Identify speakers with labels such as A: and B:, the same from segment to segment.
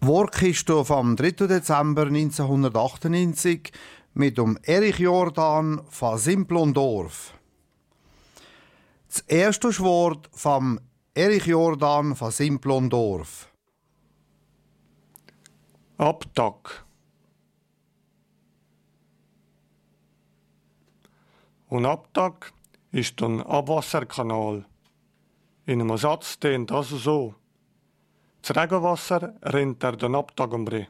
A: Workkiste vom 3. Dezember 1998 mit dem Erich Jordan von Simplondorf. Das erste Wort vom Erich Jordan von Simplondorf.
B: Abtag. Und Abtag ist ein Abwasserkanal. In einem Satz steht das so. Das Regenwasser rennt den Abtag umbre.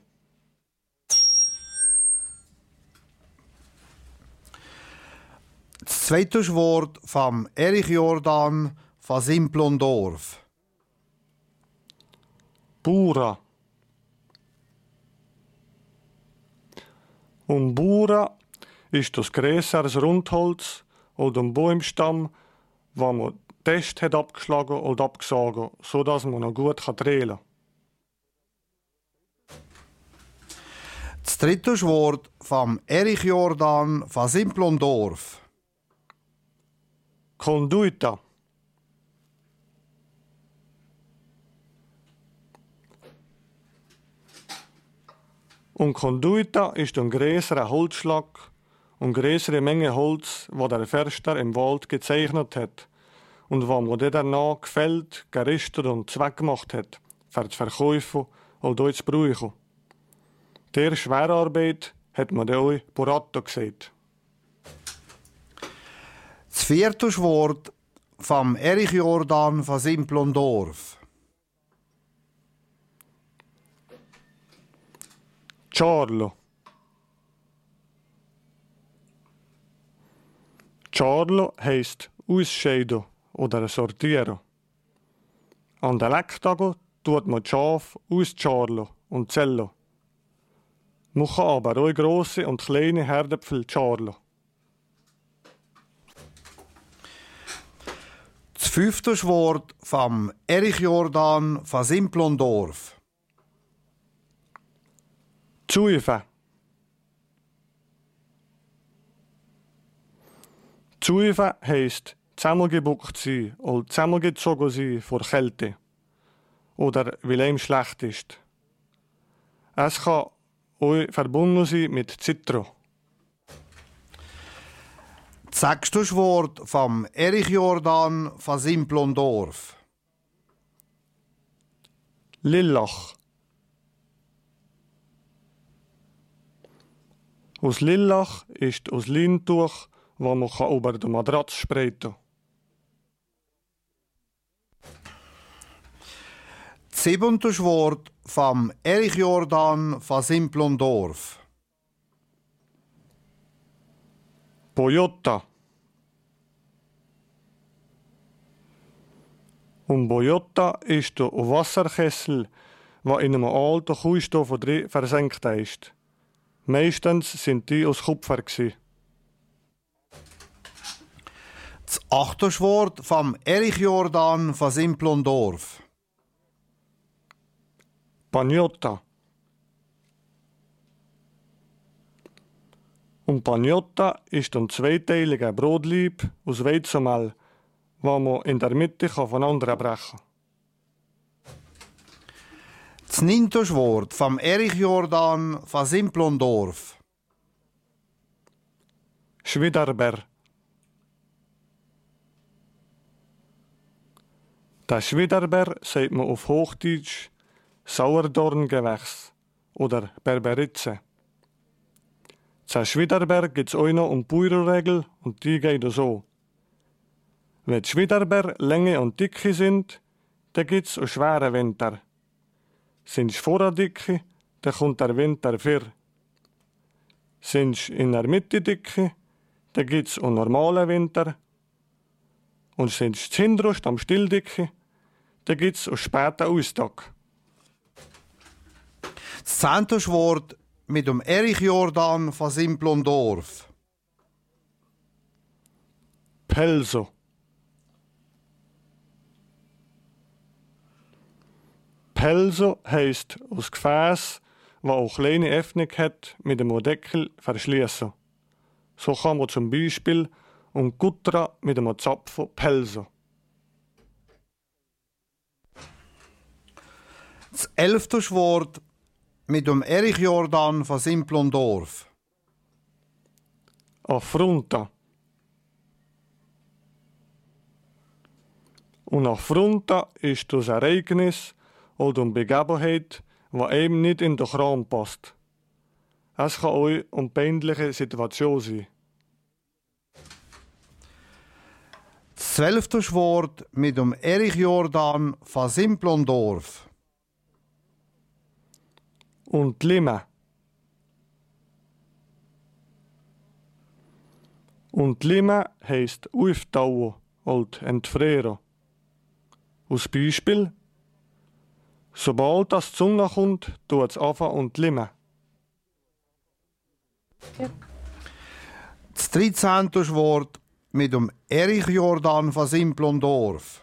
A: Das zweite Wort vom Erich Jordan von Simplondorf.
B: Bura. Und Bura ist das grösseres Rundholz oder ein Baumstamm, wo man Test hat abgeschlagen oder abgesagen, sodass man noch gut drehen kann.
A: Das dritte Wort vom Erich Jordan von Simplondorf.
B: Conduita. Und Conduita ist ein größerer Holzschlag und größere Menge Holz, wo der Förster im Wald gezeichnet hat und wo man danach gefällt, gerichtet und zweckgemacht hat, für zu verkaufen oder zu brauchen. Der Schwerarbeit hat man auch Burato gesagt.
A: Das vierte Wort vom Erich Jordan von Simplondorf.
B: Ciarlo. Ciarlo heisst ausscheiden oder sortieren. An den Lecktagen tut man die Schafe ausscharlen und zählen. Man kann aber auch grosse und kleine Herdäpfel scharlen.
A: Das fünfte Wort vom Erich Jordan von Simplondorf.
B: Zuife. Zuife heisst zusammengebuckt sein oder zusammengezogen sein vor Kälte. Oder weil einem schlecht ist. Es kann auch verbunden sein mit Zitro.
A: Das sechste Wort vom Erich Jordan von Simplondorf.
B: Lillach. Aus Lillach ist aus Leintuch, wo man über die Matratze spreiten kann.
A: Das siebente Wort vom Erich Jordan von Simplondorf.
B: Boyota. Und Boyota ist der Wasserkessel, der in einem alten Kuhstoff versenkt ist. Meistens sind die aus Kupfer.
A: Das achte Wort vom Erich Jordan von Simplondorf.
B: Pagnotta. Und Pagnotta ist ein zweiteiliger Brotleib aus Weizenmehl, den man in der Mitte voneinander brechen kann.
A: Das neunte Wort vom Erich Jordan von Simplondorf.
B: Schwiderber. Der Schwiderber sagt man auf Hochdeutsch Sauerdorngewächs oder Berberitze. Zur Schwiderber gibt es auch noch eine Bauernregel und die geht so. Wenn die Schwiderber Länge und Dicke sind, dann gibt es einen schweren Winter. Sind sie vorher dicke, dann kommt der Winter vor. Sind sie in der Mitte dicke, dann gibt es einen normalen Winter. Und sind sie hinterst am Stilldicke, dann gibt es einen späten Austag.
A: Das zehnte Wort mit dem Erich Jordan von Simplondorf.
B: Pelso. Pelso heisst aus Gefäß, das auch kleine Öffnung hat, mit einem Deckel verschließen. So kann man zum Beispiel ein Gutra mit einem Zapfen pelsen.
A: Das 11. Wort mit dem Erich Jordan von Simplondorf.
B: Affronta. Und Affronta ist das Ereignis oder eine Begebenheit, die einem nicht in den Kram passt. Es kann euch eine peinliche Situation sein.
A: Das 12. Wort mit dem Erich Jordan von Simplondorf.
B: Und Lime. Und Lime heisst auftauen und entfrieren. Als Beispiel: Sobald das die Sonne kommt, tut es anfangen und Lime.
A: Das 13. Wort mit dem Erich Jordan von Simplondorf.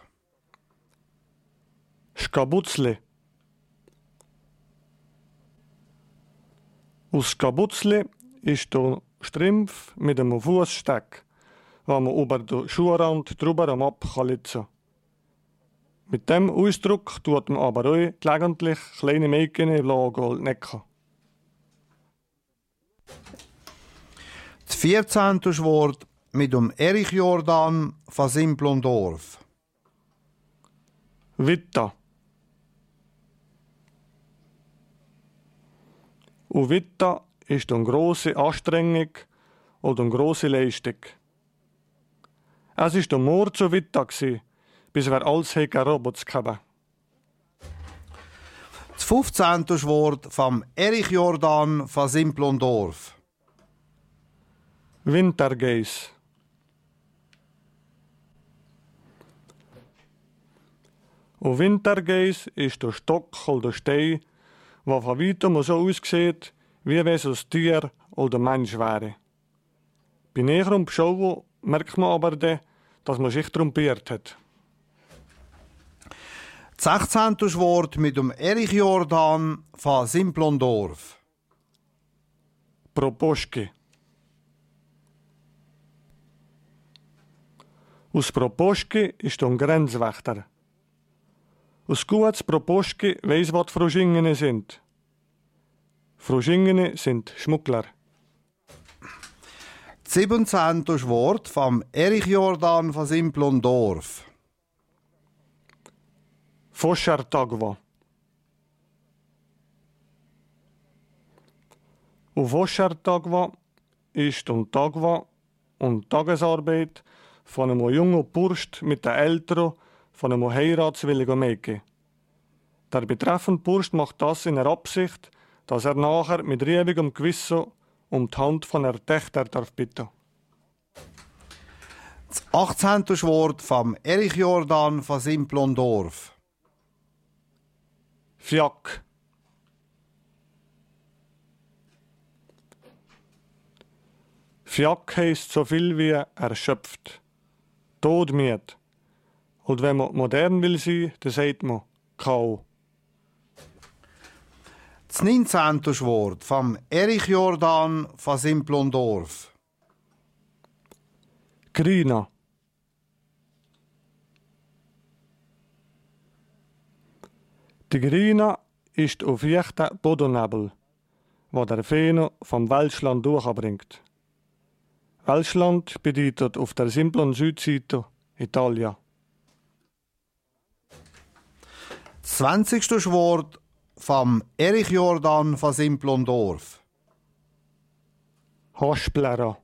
B: Skabutzli. Aus Skabutzli ist der Strumpf mit einem Fußsteck, wo man über den Schuhrand drüber abkalitzen kann. Mit diesem Ausdruck tut man aber auch gelegentlich kleine Mädchen in Lager necken.
A: Das 14. Wort mit dem Erich Jordan von Simplondorf.
B: Witta. Und Witta ist eine grosse Anstrengung oder eine grosse Leistung. Es war der Mord zu Witta, bis wir alles Robots hatten.
A: Das 15. Wort vom Erich Jordan von Simplondorf.
B: Wintergeis. Und Wintergeis ist der Stock oder der Stein, der von weitem so aussieht, wie wenn es ein Tier oder ein Mensch wäre. Bei näherem Beschauen merkt man aber dann, dass man sich trompiert hat.
A: Das 16. Wort mit dem Erich Jordan von Simplondorf.
B: Proposchki. Aus Proposchki ist ein Grenzwächter. Aus gutes Proposchki weiss, was Froschingene sind. Froschingene sind Schmuggler.
A: Das 17. Wort vom Erich Jordan von Simplondorf.
B: Foschertagwa. Und Foschertagwa ist ein Tagwa und Tagesarbeit von einem jungen Bursch mit den Eltern von einem heiratswilligen Mädchen. Der betreffende Bursch macht das in der Absicht, dass er nachher mit riebigem Gewissen um die Hand von der Töchter darf bitten.
A: Das 18. Wort vom Erich Jordan von Simplondorf.
B: Fiak. Fiak heisst so viel wie erschöpft, todmüde. Und wenn man modern will sein, dann sagt man K.O.
A: Das 19. Wort vom Erich Jordan von Simplondorf.
B: Grina. Die Grina ist auf feuchten Bodennebel, wo der Föhn vom Welschland durchbringt. Welschland bedeutet auf der simplen Südseite Italien.
A: Das 20. Wort vom Erich Jordan von Simplondorf.
B: Haschplera.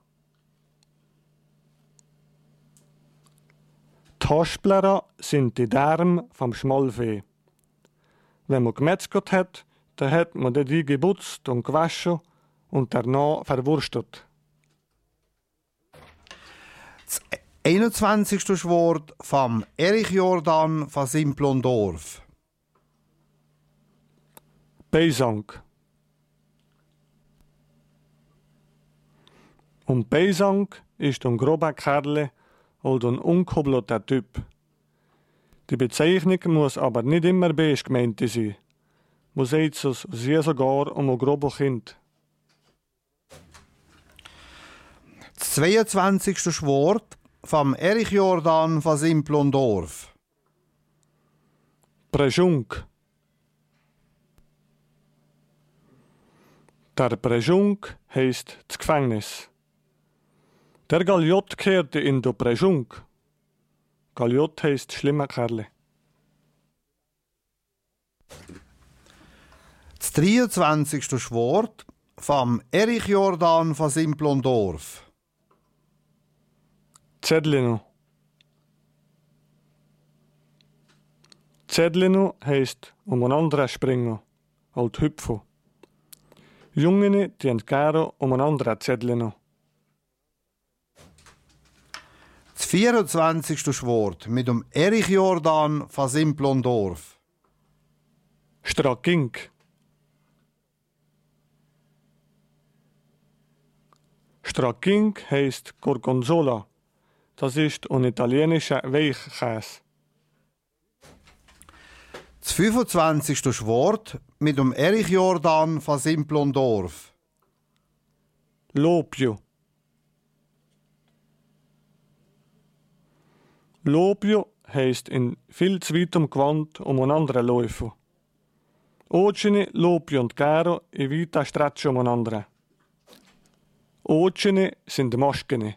B: Die Haschplera sind die Därme vom Schmalvieh. Wenn man gemetzelt hat, dann hat man die geputzt und gewaschen und danach verwurstet.
A: Das 21. Wort vom Erich Jordan von Simplondorf.
B: Beisang. Und Beisang ist ein grober Kerl oder ein unkobelter Typ. Die Bezeichnung muss aber nicht immer beige gemeint sein. Man sagt es sehr sogar um ein grober Kind.
A: Das 22. Wort vom Erich Jordan von Simplondorf.
B: Preschunk. Der Preschung heisst das Gefängnis. Der Galiot kehrte in die Preschung. Galiot heisst schlimmer Kerle.
A: Das 23. Schwort vom Erich Jordan von Simplondorf.
B: Zedlino. Zedlino heisst umeinander springen, alt hüpfen. Jungene die entgären umeinander Zedlino.
A: Das 24. Schwort mit dem Erich Jordan von Simplondorf.
B: Strakink. Strakink heisst Gorgonzola. Das ist ein italienischer Weichkäse.
A: Das 25. Schwort mit dem Erich Jordan von Simplondorf.
B: Lopio. Lopio heisst in viel zu weitem Gewand umeinander laufen. Ocene, Lopio und Gero in weiter Strecke umeinander. Ocene sind Maschkene.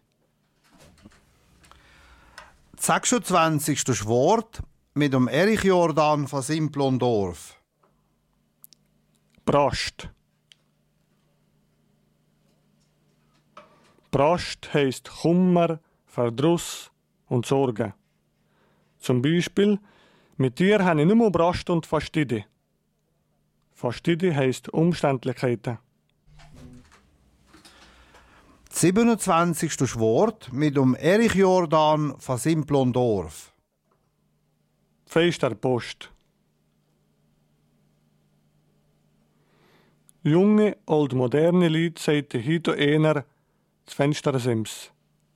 A: Das 26. Schwort mit dem Erich Jordan von Simplondorf.
B: Brast. Brast heisst Kummer, Verdruss und Sorge. Zum Beispiel, mit dir habe ich nur Brast und Fastidi. Fastidi heisst Umständlichkeiten.
A: Das 27. Schwort mit dem Erich Jordan von Simplondorf.
B: Feisterpost. Junge, old moderne Leute sagen heute eher das Fenstersims.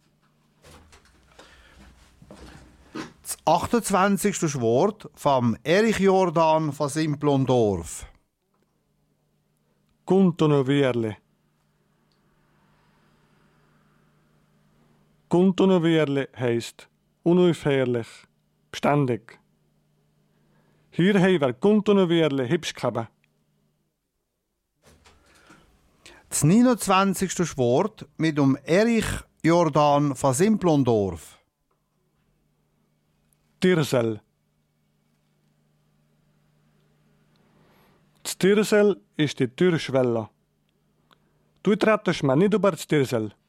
A: Das 28. Schwort vom Erich Jordan von Simplondorf.
B: Kuntonovierle. Kuntonovierle heisst unaufhörlich, beständig. Hier haben wir Kuntonovierle hübsch gehabt.
A: Das 29. Schwort mit dem Erich Jordan von Simplondorf.
B: Tirsel. Das Tirsel ist die Türschwelle. Du trittst mir nicht über das Tirsel.